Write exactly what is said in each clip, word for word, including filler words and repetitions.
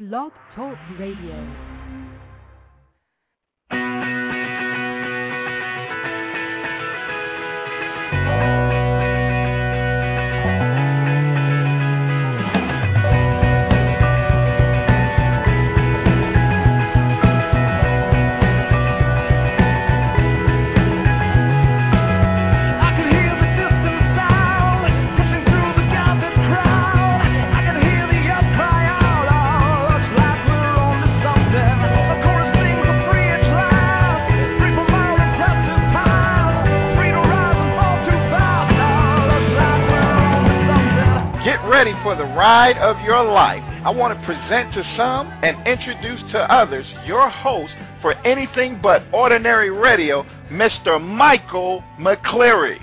Blog Talk Radio. Ready for the ride of your life. I want to present to some and introduce to others your host for Anything But Ordinary Radio, Mister Michael McCleary.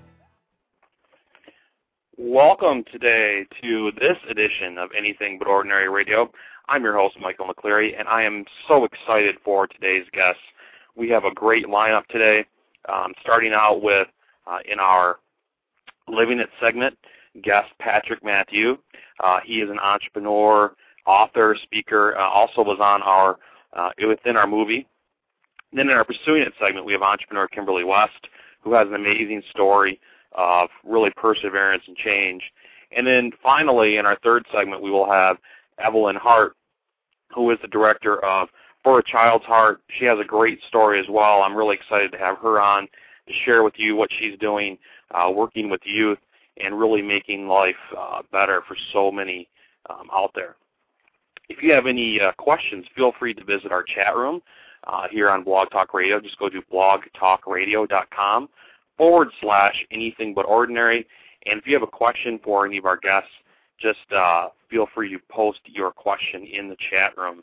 Welcome today to this edition of Anything But Ordinary Radio. I'm your host, Michael McCleary, and I am so excited for today's guests. We have a great lineup today, um, starting out with, uh, in our Living It segment, guest Patrick Matthew. Uh, he is an entrepreneur, author, speaker, uh, also was on our uh, within our movie. And then in our Pursuing It segment, we have entrepreneur Kimberly West, who has an amazing story of really perseverance and change. And then finally, in our third segment, we will have Evelyn Hart, who is the director of For a Child's Heart. She has a great story as well. I'm really excited to have her on to share with you what she's doing, uh, working with youth, and really making life uh, better for so many um, out there. If you have any uh, questions, feel free to visit our chat room uh, here on Blog Talk Radio. Just go to blogtalkradio.com forward slash anything but ordinary. And if you have a question for any of our guests, just uh, feel free to post your question in the chat room.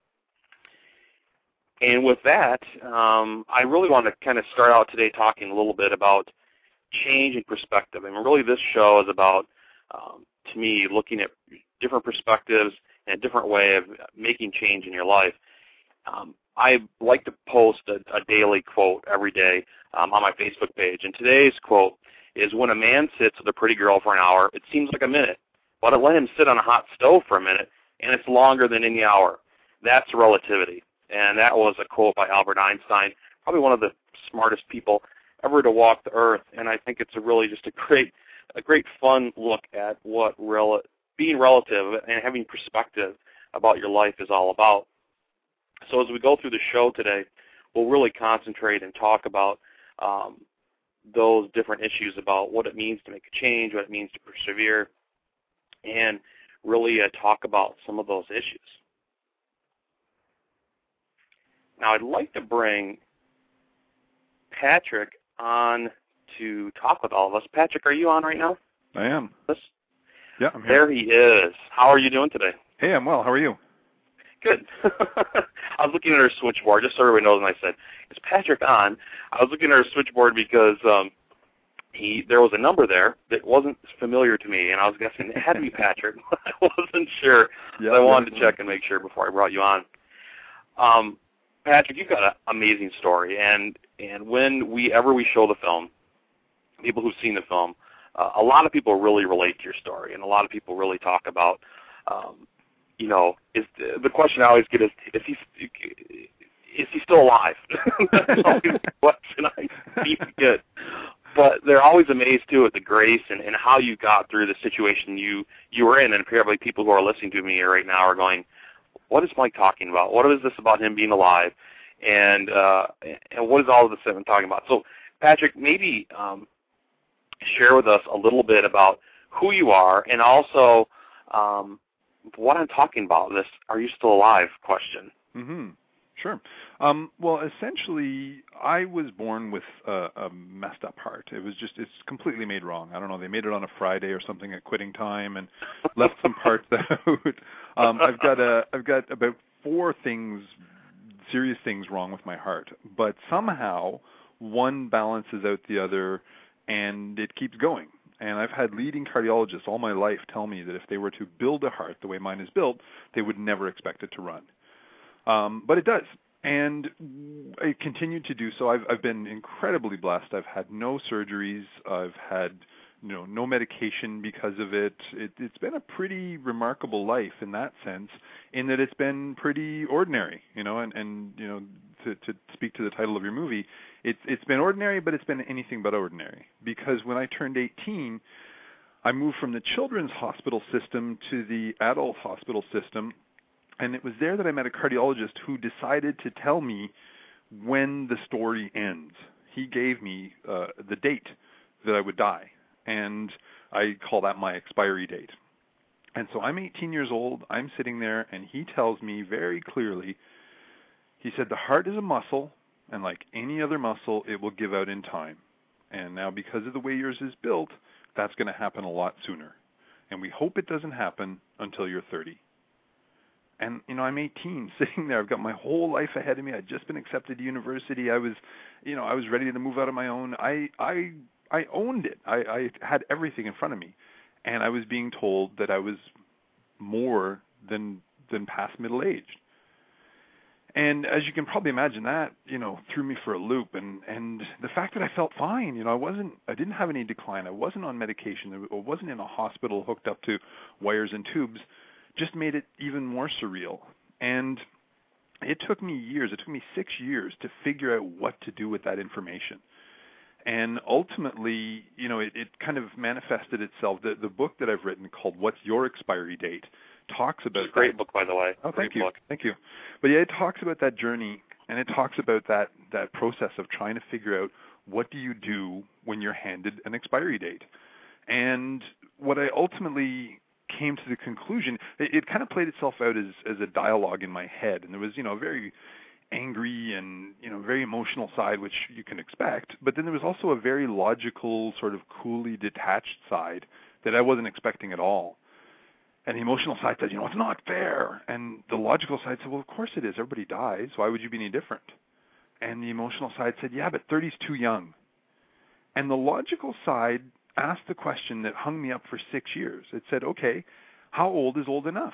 And with that, um, I really want to kind of start out today talking a little bit about change in perspective. And really this show is about, um, to me, looking at different perspectives and a different way of making change in your life. Um, I like to post a, a daily quote every day um, on my Facebook page. And today's quote is, when a man sits with a pretty girl for an hour, it seems like a minute. But let him sit on a hot stove for a minute, and it's longer than any hour. That's relativity. And that was a quote by Albert Einstein, probably one of the smartest people ever to walk the earth, and I think it's a really just a great, a great fun look at what rel- being relative and having perspective about your life is all about. So as we go through the show today, we'll really concentrate and talk about um, those different issues about what it means to make a change, what it means to persevere, and really uh, talk about some of those issues. Now, I'd like to bring Patrick on to talk with all of us. Patrick, are you on right now? I am. Yes. Yeah, I'm here. There he is. How are you doing today? Hey, I'm well. How are you? Good. I was looking at our switchboard, just so everybody knows, and I said, is Patrick on? I was looking at our switchboard because um, he there was a number there that wasn't familiar to me, and I was guessing it had to be Patrick. I wasn't sure. Yeah, so I wanted yeah. to check and make sure before I brought you on. Um, Patrick, you've got an amazing story, and and when we ever we show the film, people who've seen the film, uh, a lot of people really relate to your story, and a lot of people really talk about, um, you know, is the question I always get is, is he is he still alive? That's always the question I keep get. But they're always amazed too at the grace and, and how you got through the situation you you were in, and apparently people who are listening to me right now are going, what is Mike talking about? What is this about him being alive? And uh, and what is all of this that I'm talking about? So, Patrick, maybe um, share with us a little bit about who you are and also um, what I'm talking about, this are you still alive question. Mm-hmm. Sure. Um, well, essentially, I was born with a, a messed up heart. It was just, it's completely made wrong. I don't know, they made it on a Friday or something at quitting time and left some parts out. Um, I've got a, I've got about four things, serious things wrong with my heart, but somehow one balances out the other and it keeps going. And I've had leading cardiologists all my life tell me that if they were to build a heart the way mine is built, they would never expect it to run. Um, but it does. And I continue to do so. I've, I've been incredibly blessed. I've had no surgeries. I've had you know, no medication because of it. it. It's been a pretty remarkable life in that sense, in that it's been pretty ordinary, you know, and, and you know, to, to speak to the title of your movie, it's it's been ordinary, but it's been anything but ordinary. Because when I turned eighteen, I moved from the children's hospital system to the adult hospital system, and it was there that I met a cardiologist who decided to tell me when the story ends. He gave me uh, the date that I would die, and I call that my expiry date. And so I'm eighteen years old, I'm sitting there, and he tells me very clearly, he said, the heart is a muscle, and like any other muscle, it will give out in time. And now because of the way yours is built, that's going to happen a lot sooner. And we hope it doesn't happen until you're thirty. And, you know, I'm eighteen, sitting there. I've got my whole life ahead of me. I'd just been accepted to university. I was, you know, I was ready to move out on my own. I I, I owned it. I, I had everything in front of me. And I was being told that I was more than than past middle-aged. And as you can probably imagine, that, you know, threw me for a loop. And, and the fact that I felt fine, you know, I wasn't, I didn't have any decline. I wasn't on medication. I wasn't in a hospital hooked up to wires and tubes, just made it even more surreal. And it took me years, it took me six years to figure out what to do with that information. And ultimately, you know, it, it kind of manifested itself. The, the book that I've written called What's Your Expiry Date talks about It's a great that. book, by the way. Oh, great thank you. Book. Thank you. But yeah, it talks about that journey, and it talks about that, that process of trying to figure out what do you do when you're handed an expiry date. And what I ultimately came to the conclusion, it, it kind of played itself out as, as a dialogue in my head, and there was, you know, a very angry and, you know, very emotional side, which you can expect, but then there was also a very logical, sort of coolly detached side that I wasn't expecting at all. And the emotional side said, you know, it's not fair. And the logical side said, well, of course it is. Everybody dies. Why would you be any different? And the emotional side said, yeah, but thirty's too young. And the logical side asked the question that hung me up for six years. It said, okay, how old is old enough?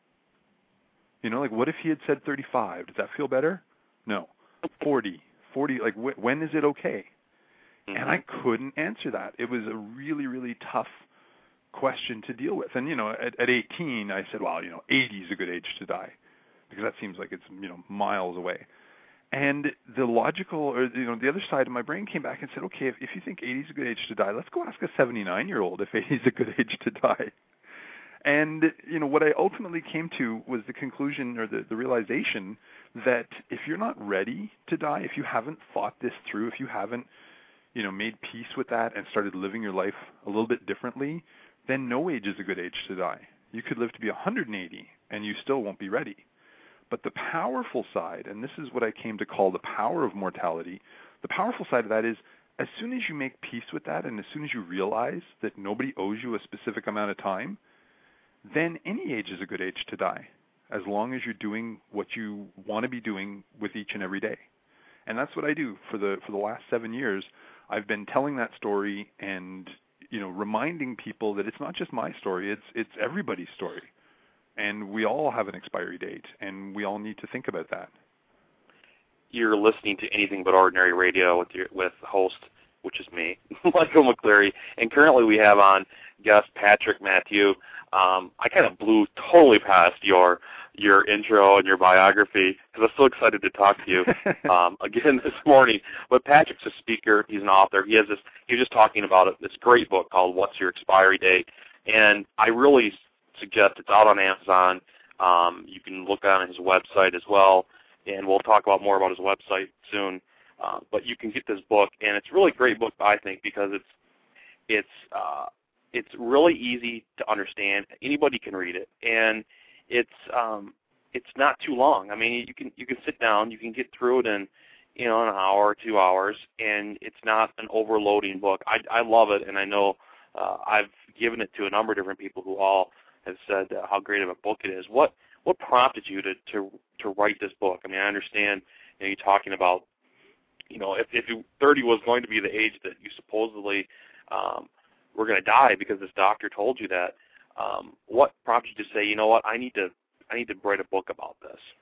You know, like, what if he had said thirty-five? Does that feel better? No. forty. forty, like, wh- when is it okay? Mm-hmm. And I couldn't answer that. It was a really, really tough question to deal with. And, you know, at, at eighteen, I said, well, you know, eighty is a good age to die, because that seems like it's, you know, miles away. And the logical, or, you know, the other side of my brain came back and said, okay, if, if you think eighty is a good age to die, let's go ask a seventy-nine-year-old if eighty is a good age to die. And, you know, what I ultimately came to was the conclusion, or the, the realization that if you're not ready to die, if you haven't thought this through, if you haven't, you know, made peace with that and started living your life a little bit differently, then no age is a good age to die. You could live to be one hundred eighty and you still won't be ready. But the powerful side, and this is what I came to call the power of mortality, the powerful side of that is, as soon as you make peace with that, and as soon as you realize that nobody owes you a specific amount of time, then any age is a good age to die, as long as you're doing what you want to be doing with each and every day. And that's what I do for the for the last seven years. I've been telling that story and, you know, reminding people that it's not just my story, it's it's everybody's story. And we all have an expiry date, and we all need to think about that. You're listening to Anything But Ordinary Radio with your with host, which is me, Michael McCleary, and currently we have on guest Patrick Matthew. Um, I kind of blew totally past your your intro and your biography because I'm so excited to talk to you um, again this morning. But Patrick's a speaker. He's an author. He has this. He was just talking about it, this great book called What's Your Expiry Date? And I really suggest it's out on Amazon. Um, you can look on his website as well, and we'll talk about more about his website soon. Uh, but you can get this book, and it's a really great book, I think, because it's it's uh, it's really easy to understand. Anybody can read it, and it's um, it's not too long. I mean, you can you can sit down, you can get through it in you know an hour or two hours, and it's not an overloading book. I I love it, and I know uh, I've given it to a number of different people who all have said uh, how great of a book it is. What what prompted you to to to write this book? I mean, I understand you know, you're talking about. You know, if, if you, thirty was going to be the age that you supposedly um, were going to die because this doctor told you that, um, what prompted you to say, you know what, I need to, I need to write a book about this?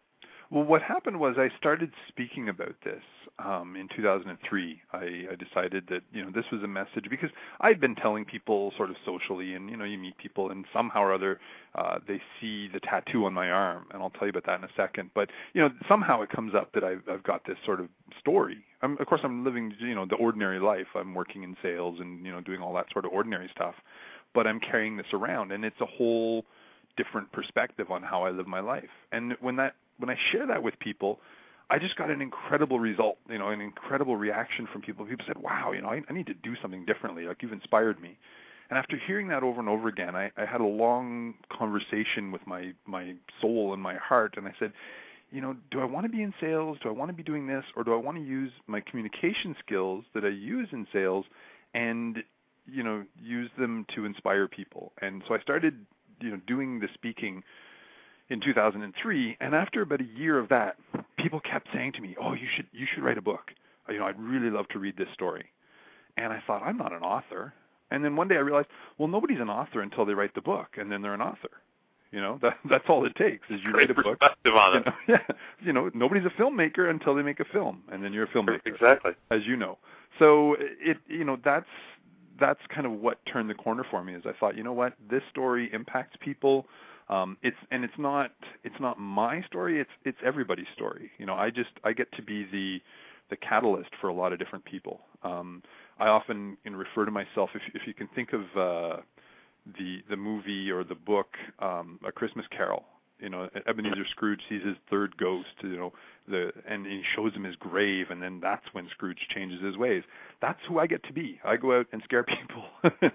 Well, what happened was I started speaking about this um, in two thousand three. I, I decided that, you know, this was a message because I'd been telling people sort of socially, and, you know, you meet people and somehow or other uh, they see the tattoo on my arm, and I'll tell you about that in a second. But, you know, somehow it comes up that I've, I've got this sort of story. I'm, of course, I'm living, you know, the ordinary life. I'm working in sales and, you know, doing all that sort of ordinary stuff. But I'm carrying this around, and it's a whole different perspective on how I live my life. And when that when I share that with people, I just got an incredible result, you know, an incredible reaction from people. People said, wow, you know, I, I need to do something differently. Like, you've inspired me. And after hearing that over and over again, I, I had a long conversation with my, my soul and my heart, and I said, you know, do I want to be in sales? Do I want to be doing this? Or do I want to use my communication skills that I use in sales and, you know, use them to inspire people? And so I started, you know, doing the speaking in two thousand three, and after about a year of that, people kept saying to me, oh, you should you should write a book. You know, I'd really love to read this story. And I thought, I'm not an author. And then one day I realized, well, nobody's an author until they write the book, and then they're an author. You know, that that's all it takes is you Great write a book. Perspective on it. You know, yeah, you know, nobody's a filmmaker until they make a film, and then you're a filmmaker. Exactly. As you know. So it, you know, that's that's kind of what turned the corner for me. Is I thought, you know what, this story impacts people. Um, it's and it's not it's not my story. It's it's everybody's story. You know, I just I get to be the the catalyst for a lot of different people. Um, I often you know, refer to myself, if if you can think of uh, the the movie or the book um, A Christmas Carol. You know, Ebenezer Scrooge sees his third ghost. You know, the and he shows him his grave, and then that's when Scrooge changes his ways. That's who I get to be. I go out and scare people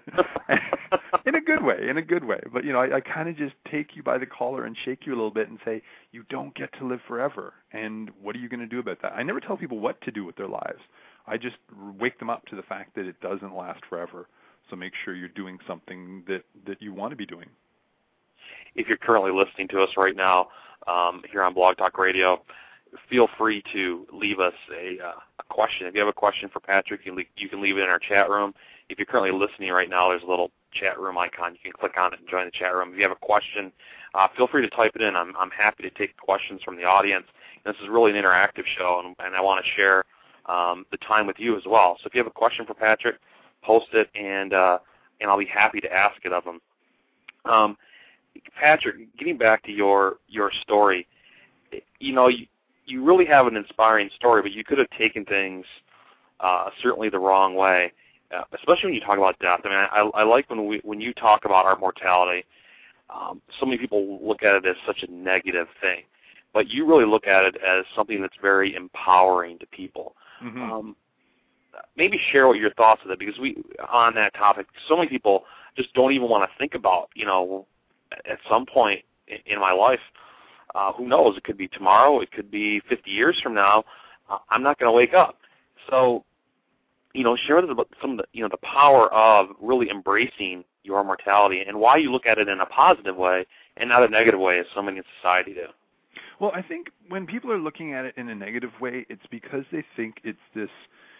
in a good way, in a good way. But you know, I, I kind of just take you by the collar and shake you a little bit and say, you don't get to live forever. And what are you going to do about that? I never tell people what to do with their lives. I just wake them up to the fact that it doesn't last forever. So make sure you're doing something that that you want to be doing. If you're currently listening to us right now um, here on Blog Talk Radio, feel free to leave us a, uh, a question. If you have a question for Patrick, you, le- you can leave it in our chat room. If you're currently listening right now, there's a little chat room icon. You can click on it and join the chat room. If you have a question, uh, feel free to type it in. I'm, I'm happy to take questions from the audience. This is really an interactive show, and, and I want to share um, the time with you as well. So if you have a question for Patrick, post it, and uh, and I'll be happy to ask it of him. Um, Patrick, getting back to your your story, you know, you, you really have an inspiring story, but you could have taken things uh, certainly the wrong way, uh, especially when you talk about death. I mean, I, I like when we when you talk about our mortality. Um, so many people look at it as such a negative thing, but you really look at it as something that's very empowering to people. Mm-hmm. Um, maybe share what your thoughts of it, because we on that topic, so many people just don't even want to think about, you know, at some point in my life, uh, who knows, it could be tomorrow, it could be fifty years from now, uh, I'm not going to wake up. So, you know, share with us about some of the, you know, the power of really embracing your mortality and why you look at it in a positive way and not a negative way as so many in society do. Well, I think when people are looking at it in a negative way, it's because they think it's this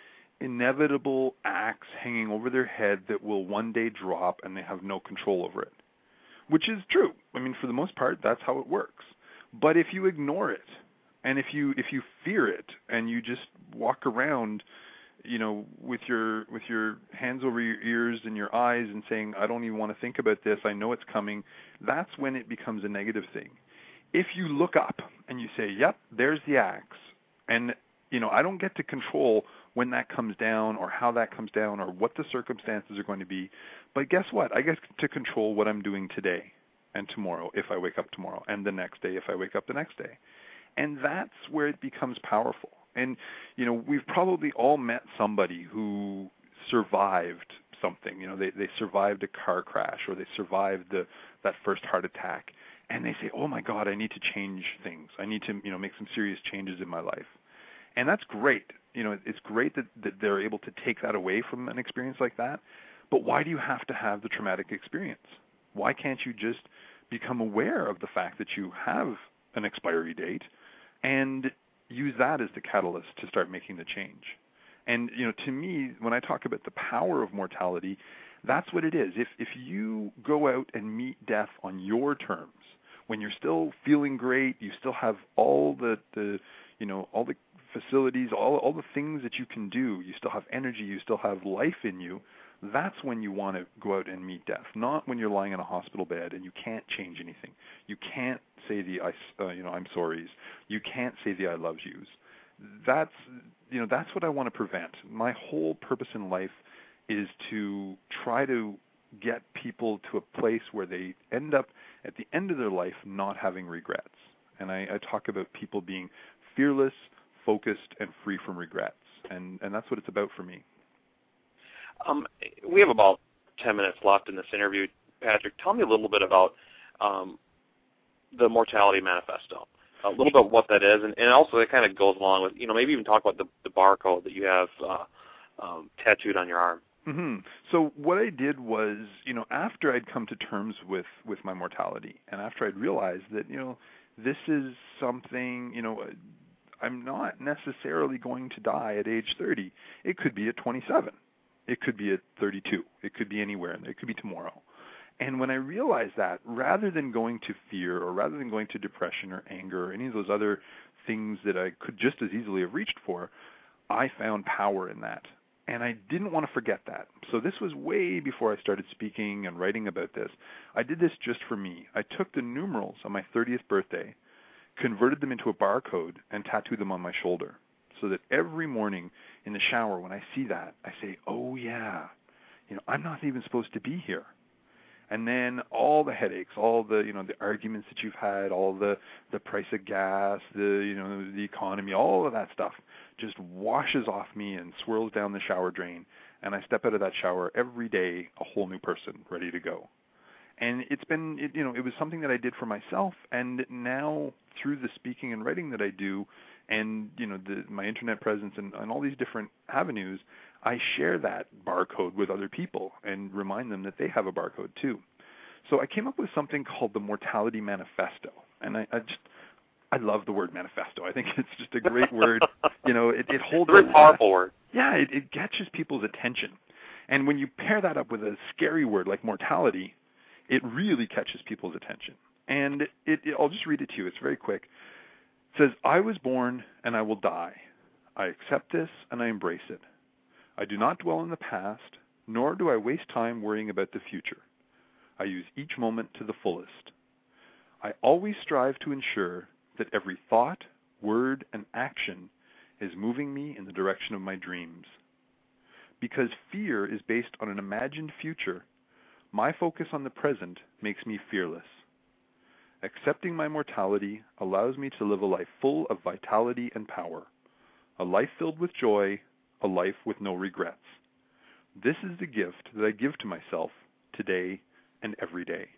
inevitable axe hanging over their head that will one day drop and they have no control over it. Which is true. I mean, for the most part, that's how it works. But if you ignore it, and if you if you fear it, and you just walk around, you know, with your with your hands over your ears and your eyes, and saying, "I don't even want to think about this. I know it's coming," that's when it becomes a negative thing. If you look up and you say, "Yep, there's the axe," and you know, I don't get to control when that comes down or how that comes down or what the circumstances are going to be. But guess what? I get to control what I'm doing today and tomorrow if I wake up tomorrow, and the next day if I wake up the next day. And that's where it becomes powerful. And, you know, we've probably all met somebody who survived something. You know, they, they survived a car crash or they survived the, that first heart attack. And they say, oh, my God, I need to change things. I need to, you know, make some serious changes in my life. And that's great. You know, it's great that, that they're able to take that away from an experience like that. But why do you have to have the traumatic experience? Why can't you just become aware of the fact that you have an expiry date and use that as the catalyst to start making the change? And, you know, to me, when I talk about the power of mortality, that's what it is. If if you go out and meet death on your terms, when you're still feeling great, you still have all the, the you know, all the facilities, all all the things that you can do, you still have energy, you still have life in you, that's when you want to go out and meet death, not when you're lying in a hospital bed and you can't change anything. You can't say the I, uh, you know, I'm sorries. You can't say the I love yous. That's, you know, that's what I want to prevent. My whole purpose in life is to try to get people to a place where they end up at the end of their life not having regrets. And I, I talk about people being fearless, focused, and free from regrets. And, and that's what it's about for me. Um, we have about ten minutes left in this interview. Patrick, tell me a little bit about um, the Mortality Manifesto, a little bit what that is, and, and also it kind of goes along with, you know, maybe even talk about the, the barcode that you have uh, um, tattooed on your arm. Mm-hmm. So what I did was, you know, after I'd come to terms with, with my mortality, and after I'd realized that, you know, this is something, you know, I'm not necessarily going to die at age thirty. It could be at twenty-seven. It could be at thirty-two. It could be anywhere. It could be tomorrow. And when I realized that, rather than going to fear or rather than going to depression or anger or any of those other things that I could just as easily have reached for, I found power in that. And I didn't want to forget that. So this was way before I started speaking and writing about this. I did this just for me. I took the numerals on my thirtieth birthday, converted them into a barcode, and tattooed them on my shoulder. So that every morning in the shower when I see that, I say, oh yeah, you know, I'm not even supposed to be here. And then all the headaches, all the, you know, the arguments that you've had, all the, the price of gas, the, you know, the economy, all of that stuff just washes off me and swirls down the shower drain. And I step out of that shower every day a whole new person, ready to go. And it's been, it, you know, it was something that I did for myself. And now through the speaking and writing that I do, and, you know, the, my internet presence and, and all these different avenues, I share that barcode with other people and remind them that they have a barcode too. So I came up with something called the Mortality Manifesto. And I, I just, I love the word manifesto. I think it's just a great word. You know, it, it holds a very powerful word. Yeah, it, it catches people's attention. And when you pair that up with a scary word like mortality, it really catches people's attention. And it, it, I'll just read it to you. It's very quick. It says, I was born and I will die. I accept this and I embrace it. I do not dwell in the past, nor do I waste time worrying about the future. I use each moment to the fullest. I always strive to ensure that every thought, word, and action is moving me in the direction of my dreams. Because fear is based on an imagined future, my focus on the present makes me fearless. Accepting my mortality allows me to live a life full of vitality and power, a life filled with joy, a life with no regrets. This is the gift that I give to myself today and every day.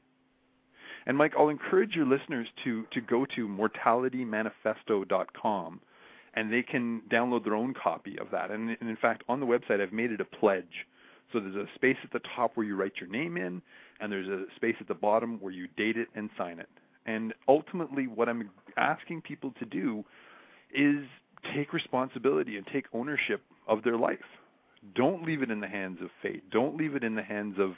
And Mike, I'll encourage your listeners to, to go to mortality manifesto dot com, and they can download their own copy of that. And, and in fact, on the website, I've made it a pledge. So there's a space at the top where you write your name in, and there's a space at the bottom where you date it and sign it. And ultimately, what I'm asking people to do is take responsibility and take ownership of their life. Don't leave it in the hands of fate. Don't leave it in the hands of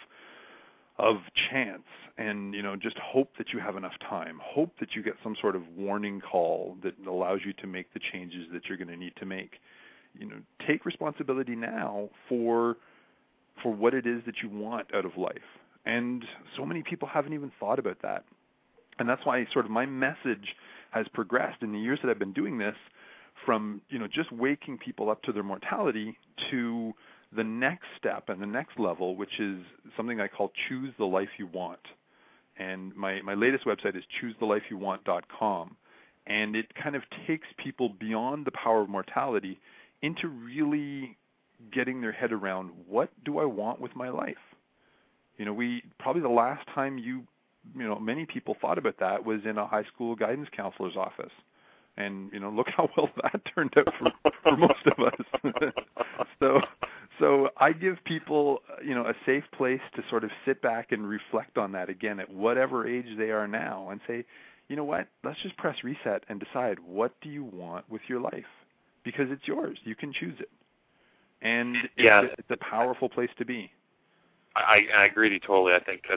of chance, and, you know, just hope that you have enough time. Hope that you get some sort of warning call that allows you to make the changes that you're going to need to make. You know, take responsibility now for for what it is that you want out of life. And so many people haven't even thought about that. And that's why sort of my message has progressed in the years that I've been doing this, from, you know, just waking people up to their mortality to the next step and the next level, which is something I call Choose the Life You Want. And my, my latest website is choose the life you want dot com. And it kind of takes people beyond the power of mortality into really getting their head around, what do I want with my life? You know, we probably the last time you, you know, many people thought about that was in a high school guidance counselor's office. And, you know, look how well that turned out for, for most of us. so so I give people, you know, a safe place to sort of sit back and reflect on that again at whatever age they are now and say, you know what, let's just press reset and decide, what do you want with your life? Because it's yours. You can choose it. And yeah. it's, it's a powerful place to be. I, I agree with you totally. I think that's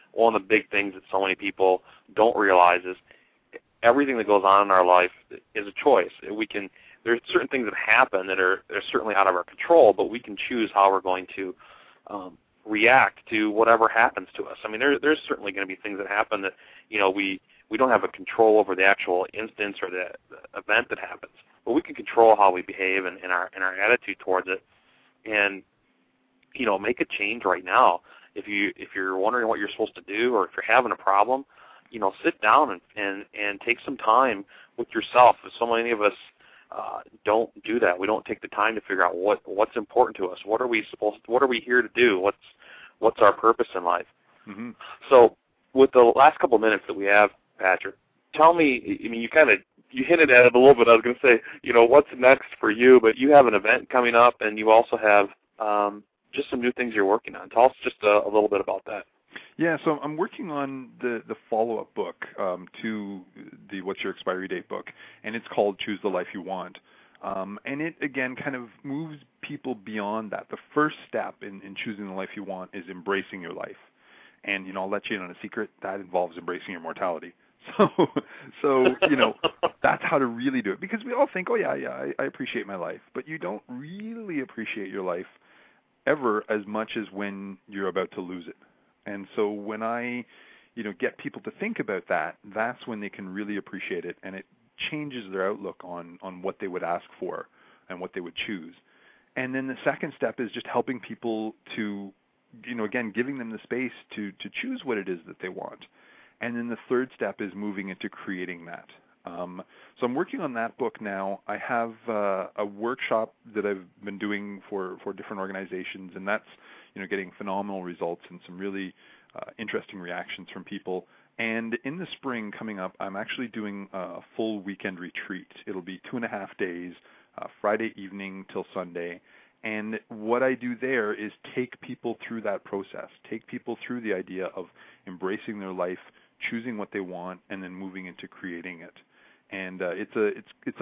one of the big things that so many people don't realize is everything that goes on in our life is a choice. We can there's certain things that happen that are they're certainly out of our control, but we can choose how we're going to um, react to whatever happens to us. I mean, there, there's certainly going to be things that happen that you know we we don't have a control over the actual instance or the, the event that happens, but we can control how we behave and, and our and our attitude towards it, and you know make a change right now. If you if you're wondering what you're supposed to do, or if you're having a problem, you know, sit down and, and, and take some time with yourself. So many of us uh, don't do that. We don't take the time to figure out what, what's important to us. What are we supposed to, what are we here to do? What's what's our purpose in life? Mm-hmm. So with the last couple of minutes that we have, Patrick, tell me, I mean, you kind of, you hinted at it a little bit. I was going to say, you know, what's next for you, but you have an event coming up, and you also have um, just some new things you're working on. Tell us just a, a little bit about that. Yeah, so I'm working on the, the follow-up book um, to the What's Your Expiry Date book, and it's called Choose the Life You Want. Um, and it, again, kind of moves people beyond that. The first step in, in choosing the life you want is embracing your life. And, you know, I'll let you in on a secret. That involves embracing your mortality. So, so you know, that's how to really do it. Because we all think, oh, yeah, yeah, I, I appreciate my life. But you don't really appreciate your life ever as much as when you're about to lose it. And so when I, you know, get people to think about that, that's when they can really appreciate it, and it changes their outlook on, on what they would ask for and what they would choose. And then the second step is just helping people to, you know, again, giving them the space to, to choose what it is that they want. And then the third step is moving into creating that. Um, so I'm working on that book now. I have uh, a workshop that I've been doing for, for different organizations, and that's, you know, getting phenomenal results and some really uh, interesting reactions from people. And in the spring coming up, I'm actually doing a full weekend retreat. It'll be two and a half days, uh, Friday evening till Sunday. And what I do there is take people through that process, take people through the idea of embracing their life, choosing what they want, and then moving into creating it. And uh, it's a it's it's a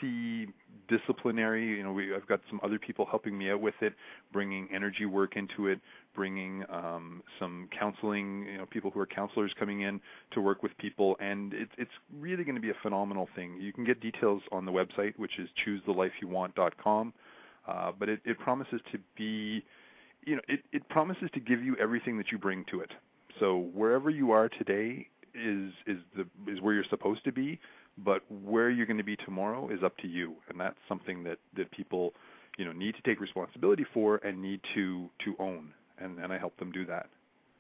multidisciplinary. You know, we, I've got some other people helping me out with it, bringing energy work into it, bringing um, some counseling. You know, people who are counselors coming in to work with people, and it's it's really going to be a phenomenal thing. You can get details on the website, which is choose the life you want dot com. Uh, but it, it promises to be, you know, it, it promises to give you everything that you bring to it. So wherever you are today is is the is where you're supposed to be. But where you're going to be tomorrow is up to you, and that's something that, that people, you know, need to take responsibility for and need to, to own, and, and I help them do that.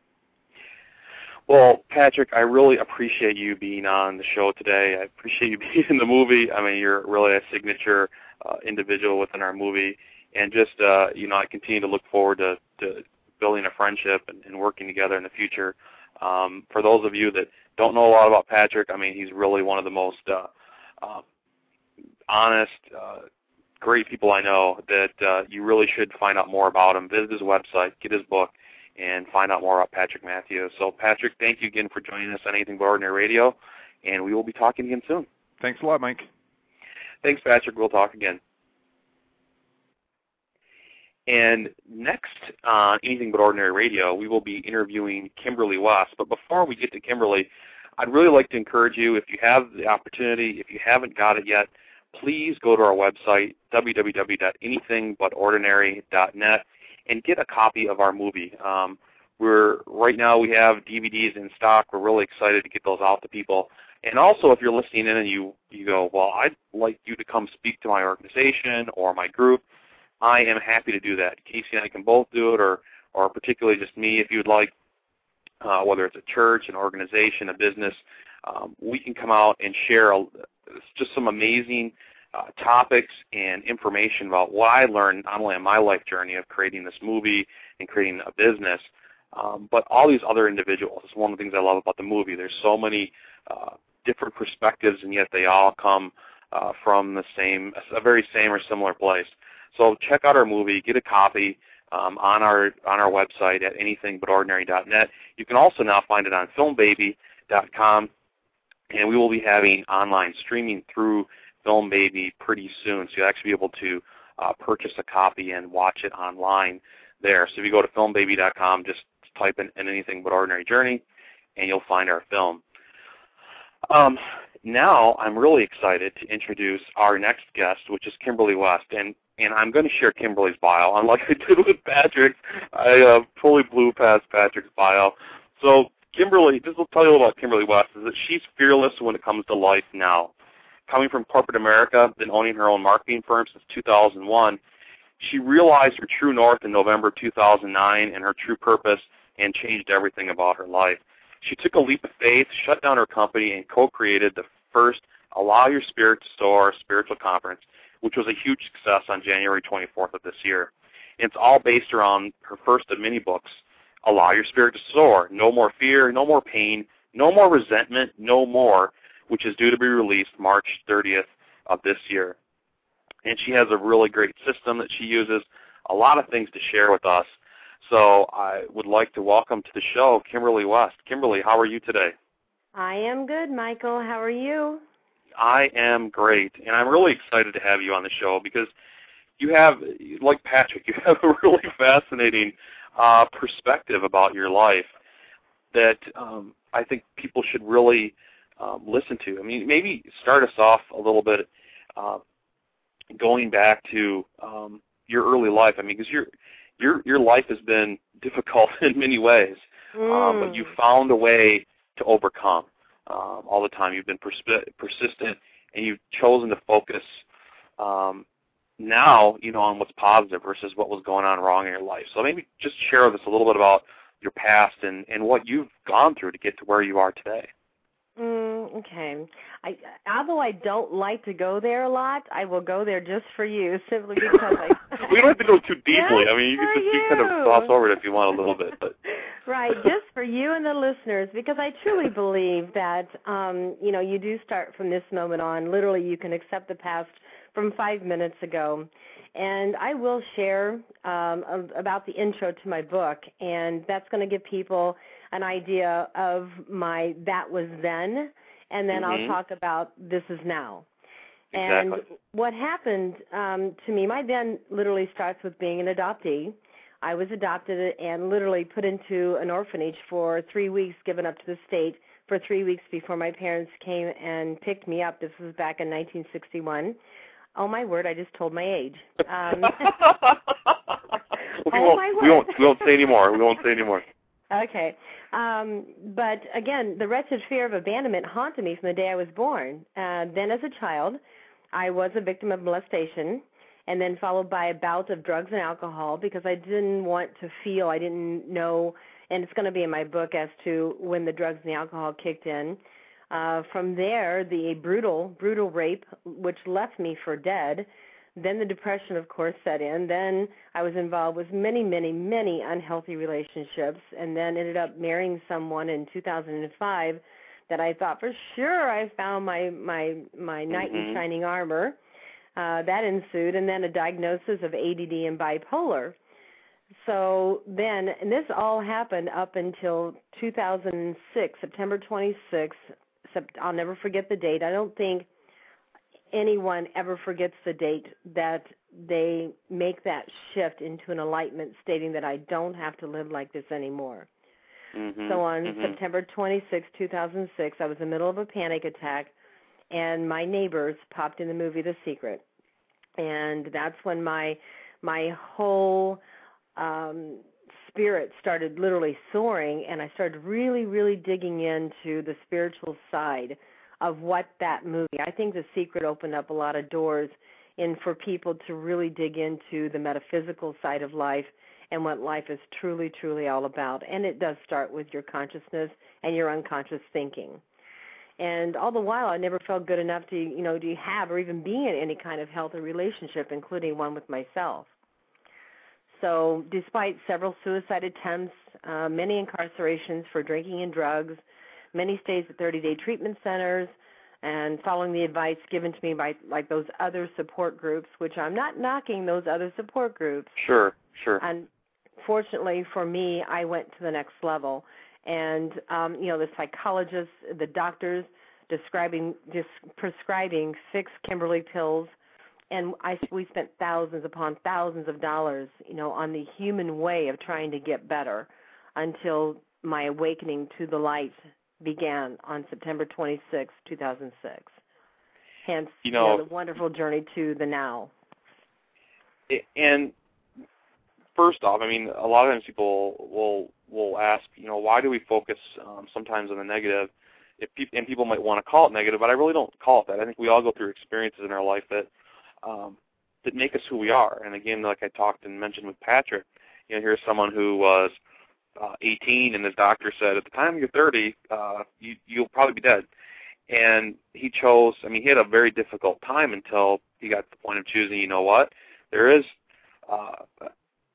Well, Patrick, I really appreciate you being on the show today. I appreciate you being in the movie. I mean, you're really a signature uh, individual within our movie, and just, uh, you know, I continue to look forward to, to building a friendship and, and working together in the future. Um, for those of you that don't know a lot about Patrick, I mean, he's really one of the most uh, uh, honest, uh, great people I know that uh, you really should find out more about him. Visit his website, get his book, and find out more about Patrick Matthews. So, Patrick, thank you again for joining us on Anything But Ordinary Radio, and we will be talking again soon. Thanks a lot, Mike. Thanks, Patrick. We'll talk again. And next on Anything But Ordinary Radio, we will be interviewing Kimberly West. But before we get to Kimberly, I'd really like to encourage you, if you have the opportunity, if you haven't got it yet, please go to our website, w w w dot anything but ordinary dot net, and get a copy of our movie. Um, we're right now we have D V Ds in stock. We're really excited to get those out to people. And also, if you're listening in and you, you go, well, I'd like you to come speak to my organization or my group, I am happy to do that. Casey and I can both do it, or, or particularly just me if you'd like, uh, whether it's a church, an organization, a business. Um, we can come out and share a, just some amazing uh, topics and information about what I learned not only on my life journey of creating this movie and creating a business, um, but all these other individuals. It's one of the things I love about the movie. There's so many uh, different perspectives, and yet they all come uh, from the same, a very same or similar place. So check out our movie, get a copy um, on our on our website at anything but ordinary dot net. You can also now find it on film baby dot com, and we will be having online streaming through FilmBaby pretty soon. So you'll actually be able to uh, purchase a copy and watch it online there. So if you go to film baby dot com, just type in, in Anything But Ordinary Journey, and you'll find our film. Um, now I'm really excited to introduce our next guest, which is Kimberly West, and, and I'm going to share Kimberly's bio. Unlike I did with Patrick, I uh, fully blew past Patrick's bio. So Kimberly, just to tell you a little about Kimberly West, is that she's fearless when it comes to life now. Coming from corporate America, then owning her own marketing firm since two thousand one, she realized her true north in November two thousand nine and her true purpose, and changed everything about her life. She took a leap of faith, shut down her company, and co-created the first Allow Your Spirit to Soar spiritual conference, which was a huge success on January twenty-fourth of this year. And it's all based around her first of many books, Allow Your Spirit to Soar, No More Fear, No More Pain, No More Resentment, No More, which is due to be released March thirtieth of this year. And she has a really great system that she uses, a lot of things to share with us. So I would like to welcome to the show Kimberly West. Kimberly, how are you today? I am good, Michael. How are you? I am great, and I'm really excited to have you on the show because you have, like Patrick, you have a really fascinating uh, perspective about your life that um, I think people should really um, listen to. I mean, maybe start us off a little bit uh, going back to um, your early life. I mean, because you're Your your life has been difficult in many ways, mm. um, but you found a way to overcome um, all the time. You've been persp- persistent, and you've chosen to focus um, now, you know, on what's positive versus what was going on wrong in your life. So maybe just share with us a little bit about your past and, and what you've gone through to get to where you are today. Mm, okay. I, although I don't like to go there a lot, I will go there just for you, simply because I... We don't have to go too deeply. Just I mean, you can just you. you kind of gloss over it if you want a little bit. But. Right, just for you and the listeners, because I truly believe that, um, you know, you do start from this moment on. Literally, you can accept the past from five minutes ago. And I will share um, about the intro to my book, and that's going to give people an idea of my that was then, and then mm-hmm. I'll talk about this is now. Exactly. And what happened um, to me, my then literally starts with being an adoptee. I was adopted and literally put into an orphanage for three weeks, given up to the state for three weeks before my parents came and picked me up. This was back in nineteen sixty-one. Oh, my word, I just told my age. Um, we, oh, won't, my we, won't, word. we won't say any more. We won't say any more. Okay. Um, but, again, the wretched fear of abandonment haunted me from the day I was born. Uh, then as a child, I was a victim of molestation, and then followed by a bout of drugs and alcohol because I didn't want to feel, I didn't know, and it's going to be in my book as to when the drugs and the alcohol kicked in. Uh, from there, the brutal, brutal rape, which left me for dead. Then the depression, of course, set in. Then I was involved with many, many, many unhealthy relationships, and then ended up marrying someone in two thousand five that I thought for sure I found my my, my knight mm-hmm. in shining armor. Uh, that ensued, and then a diagnosis of A D D and bipolar. So then, and this all happened up until two thousand six, September twenty-sixth. I'll never forget the date. I don't think anyone ever forgets the date that they make that shift into an enlightenment stating that I don't have to live like this anymore. Mm-hmm, so on mm-hmm. September twenty-sixth, two thousand six, I was in the middle of a panic attack, and my neighbors popped in the movie The Secret. And that's when my my whole um, spirit started literally soaring, and I started really, really digging into the spiritual side of what that movie. I think The Secret opened up a lot of doors in for people to really dig into the metaphysical side of life and what life is truly, truly all about. And it does start with your consciousness and your unconscious thinking. And all the while, I never felt good enough to, you know, to have or even be in any kind of healthy relationship, including one with myself. So despite several suicide attempts, uh, many incarcerations for drinking and drugs, many stays at thirty-day treatment centers, and following the advice given to me by, like, those other support groups, which I'm not knocking those other support groups. Sure, sure. Unfortunately for me, I went to the next level. And, um, you know, the psychologists, the doctors describing, just prescribing six Kimberly pills, and I, we spent thousands upon thousands of dollars, you know, on the human way of trying to get better until my awakening to the light began on September twenty-sixth, two thousand six. Hence, you know, you know, the wonderful journey to the now. And first off, I mean, a lot of times people will will ask, you know, why do we focus um, sometimes on the negative? If pe- and people might want to call it negative, but I really don't call it that. I think we all go through experiences in our life that um, that make us who we are. And again, like I talked and mentioned with Patrick, you know, here's someone who was uh, eighteen, and his doctor said, at the time you're thirty, uh, you, you'll probably be dead. And he chose, I mean, he had a very difficult time until he got to the point of choosing, you know what, there is, uh,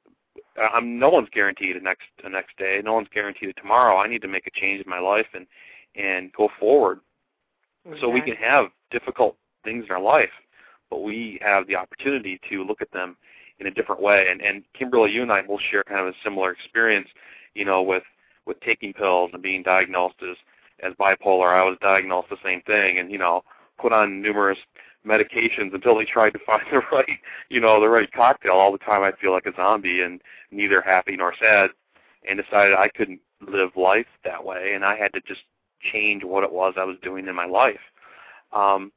I'm, no one's guaranteed the next, the next day. No one's guaranteed a tomorrow. I need to make a change in my life and, and go forward. Exactly. So we can have difficult things in our life, but we have the opportunity to look at them in a different way. And, and Kimberly, you and I will share kind of a similar experience, you know, with, with taking pills and being diagnosed as, as bipolar. I was diagnosed the same thing and, you know, put on numerous medications until they tried to find the right, you know, the right cocktail. All the time I'd feel like a zombie and neither happy nor sad, and decided I couldn't live life that way, and I had to just change what it was I was doing in my life. Um,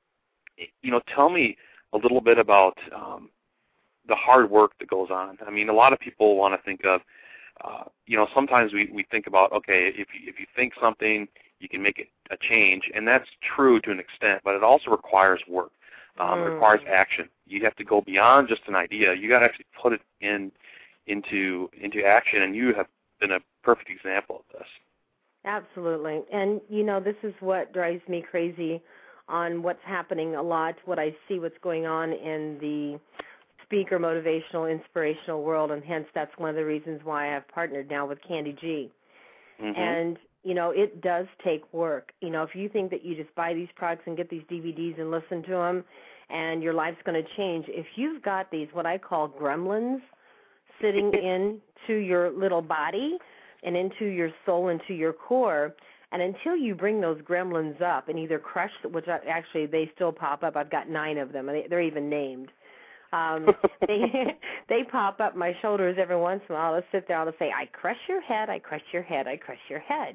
you know, tell me a little bit about um, the hard work that goes on. I mean, a lot of people want to think of, uh, you know, sometimes we, we think about, okay, if you, if you think something, you can make it a change, and that's true to an extent, but it also requires work. Um, mm. It requires action. You have to go beyond just an idea. You got to actually put it in into into action, and you have been a perfect example of this. Absolutely. And, you know, this is what drives me crazy on what's happening a lot, what I see what's going on in the speaker, motivational, inspirational world, and hence that's one of the reasons why I've partnered now with Candy G. Mm-hmm. And, you know, it does take work. You know, if you think that you just buy these products and get these D V Ds and listen to them and your life's going to change, if you've got these what I call gremlins sitting into your little body and into your soul, into your core, and until you bring those gremlins up and either crush, which I, actually they still pop up. I've got nine of them, and they, they're even named. Um, they they pop up my shoulders every once in a while. I'll sit there, I'll say, I crush your head, I crush your head, I crush your head.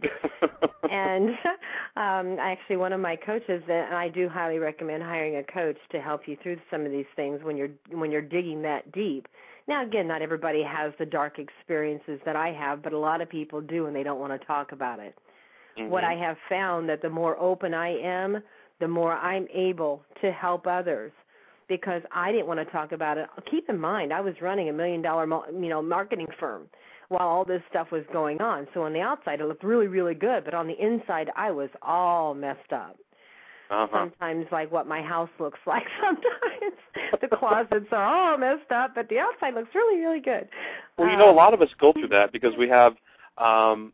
And um, actually one of my coaches, and I do highly recommend hiring a coach to help you through some of these things when you're when you're digging that deep. Now, again, not everybody has the dark experiences that I have, but a lot of people do, and they don't want to talk about it. Mm-hmm. What I have found that the more open I am, the more I'm able to help others, because I didn't want to talk about it. Keep in mind, I was running a million-dollar, you know, marketing firm while all this stuff was going on. So on the outside, it looked really, really good, but on the inside, I was all messed up. Uh-huh. Sometimes like what my house looks like sometimes. The closets are all messed up, but the outside looks really, really good. Well, you know, a lot of us go through that because we have, um,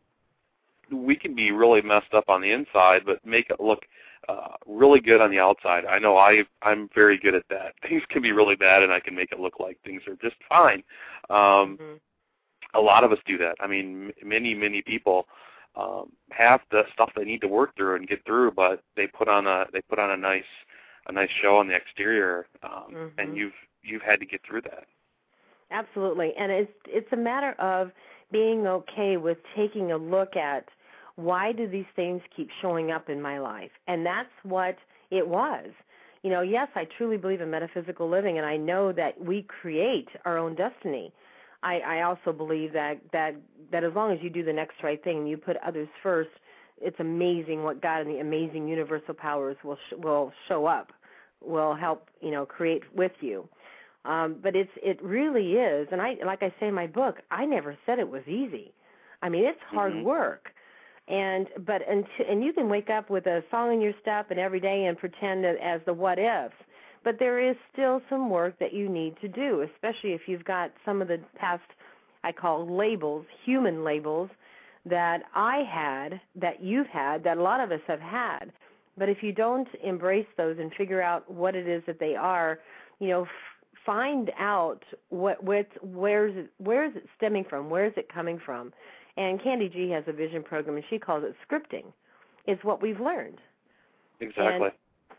we can be really messed up on the inside, but make it look uh, really good on the outside. I know I, I'm very good at that. Things can be really bad, and I can make it look like things are just fine. Um, mm-hmm. A lot of us do that. I mean, many, many people Um, have the stuff they need to work through and get through, but they put on a they put on a nice a nice show on the exterior, um, mm-hmm. and you've you've had to get through that. Absolutely, and it's it's a matter of being okay with taking a look at why do these things keep showing up in my life, and that's what it was. You know, yes, I truly believe in metaphysical living, and I know that we create our own destiny. I, I also believe that, that that as long as you do the next right thing and you put others first, it's amazing what God and the amazing universal powers will sh- will show up, will help, you know, create with you. Um, but it's it really is, and I like I say in my book, I never said it was easy. I mean, it's hard mm-hmm. work, and but and and you can wake up with a song in your step and every day and pretend that as the what ifs. But there is still some work that you need to do, especially if you've got some of the past, I call labels, human labels, that I had, that you've had, that a lot of us have had. But if you don't embrace those and figure out what it is that they are, you know, f- find out what, what where is it, where is it stemming from, where is it coming from. And Candy G has a vision program, and she calls it scripting. It's what we've learned. Exactly. And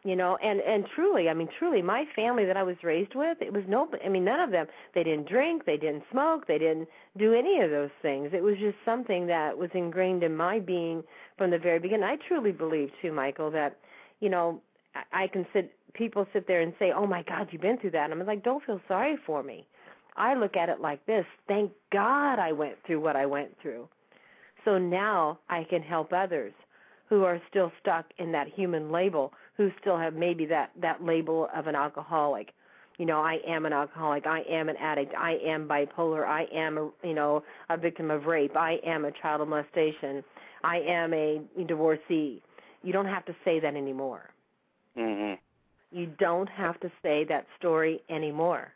You know, and, and truly, I mean, truly, my family that I was raised with, it was no, I mean, none of them, they didn't drink, they didn't smoke, they didn't do any of those things. It was just something that was ingrained in my being from the very beginning. I truly believe, too, Michael, that, you know, I, I can sit, people sit there and say, oh, my God, you've been through that. And I'm like, don't feel sorry for me. I look at it like this. Thank God I went through what I went through. So now I can help others who are still stuck in that human label, who still have maybe that, that label of an alcoholic. You know, I am an alcoholic. I am an addict. I am bipolar. I am, a, you know, a victim of rape. I am a child of molestation. I am a divorcee. You don't have to say that anymore. Mm-hmm. You don't have to say that story anymore.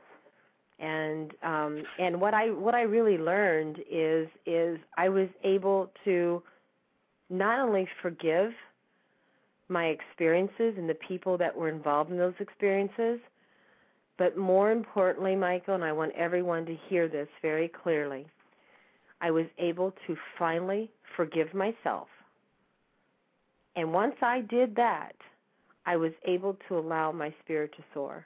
And um, and what I what I really learned is is I was able to not only forgive my experiences and the people that were involved in those experiences, but more importantly, Michael, and I want everyone to hear this very clearly, I was able to finally forgive myself. And once I did that, I was able to allow my spirit to soar.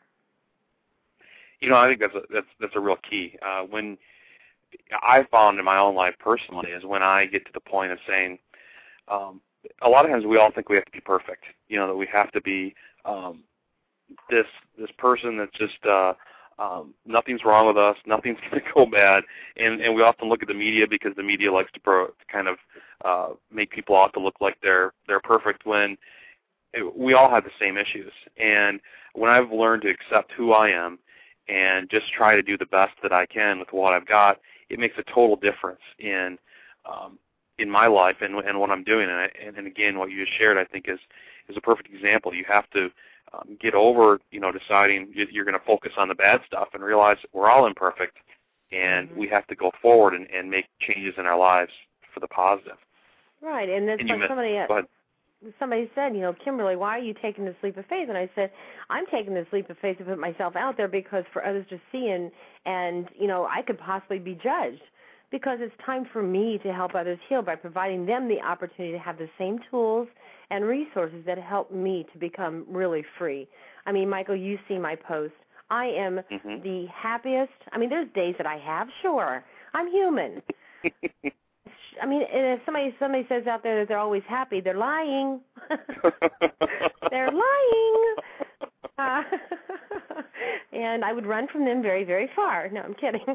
You know, I think that's a, that's that's a real key. Uh, when I found in my own life personally is when I get to the point of saying, um, a lot of times we all think we have to be perfect. You know, that we have to be um, this this person that's just uh, um, nothing's wrong with us, nothing's going to go bad, and and we often look at the media because the media likes to pro, kind of uh, make people out to look like they're they're perfect when it, we all have the same issues. And when I've learned to accept who I am and just try to do the best that I can with what I've got, it makes a total difference in um, in my life and and what I'm doing. And, I, and and again, what you just shared, I think, is is a perfect example. You have to um, get over, you know, deciding you're going to focus on the bad stuff and realize we're all imperfect, and mm-hmm. we have to go forward and, and make changes in our lives for the positive. Right, and that's and like somebody. Go ahead. Somebody said, you know, Kimberly, why are you taking this leap of faith? And I said, I'm taking this leap of faith to put myself out there because for others to see and, and, you know, I could possibly be judged because it's time for me to help others heal by providing them the opportunity to have the same tools and resources that help me to become really free. I mean, Michael, you see my post. I am mm-hmm. the happiest. I mean, there's days that I have, sure. I'm human. I mean, if somebody somebody says out there that they're always happy, they're lying. They're lying. Uh, and I would run from them very, very far. No, I'm kidding.